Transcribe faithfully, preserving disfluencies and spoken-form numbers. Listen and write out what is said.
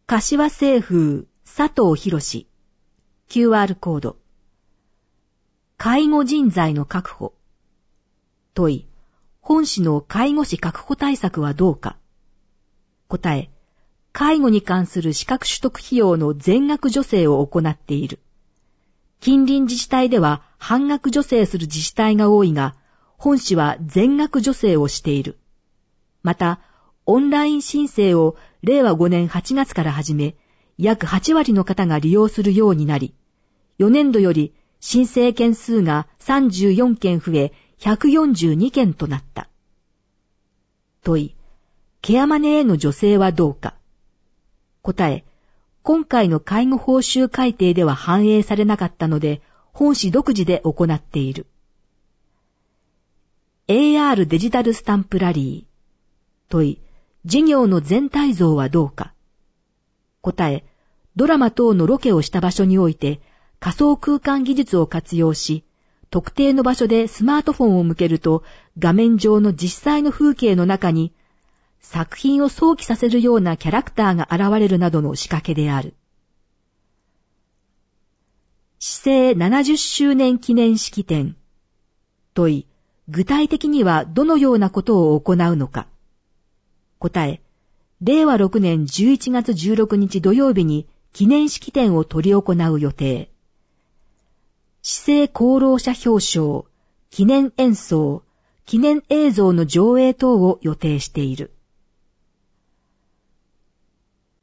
柏清風佐藤博 キューアール コード。介護人材の確保。問い、本市の介護士確保対策はどうか。答え、介護に関する資格取得費用の全額助成を行っている。近隣自治体では半額助成する自治体が多いが、本市は全額助成をしている。また、オンライン申請をれいわごねんはちがつから始め、約はちわりの方が利用するようになり、よねんどより申請件数がさんじゅうよんけん増え、ひゃくよんじゅうにけんとなった。問い、ケアマネへの助成はどうか。答え、今回の介護報酬改定では反映されなかったので、本市独自で行っている。エーアール デジタルスタンプラリー。問い、事業の全体像はどうか。答え、ドラマ等のロケをした場所において仮想空間技術を活用し、特定の場所でスマートフォンを向けると画面上の実際の風景の中に作品を想起させるようなキャラクターが現れるなどの仕掛けである。市政ななじゅっしゅうねん記念式典。問い、具体的にはどのようなことを行うのか。答え、れいわろくねんじゅういちがつじゅうろくにち土曜日に記念式典を執り行う予定。市政功労者表彰、記念演奏、記念映像の上映等を予定している。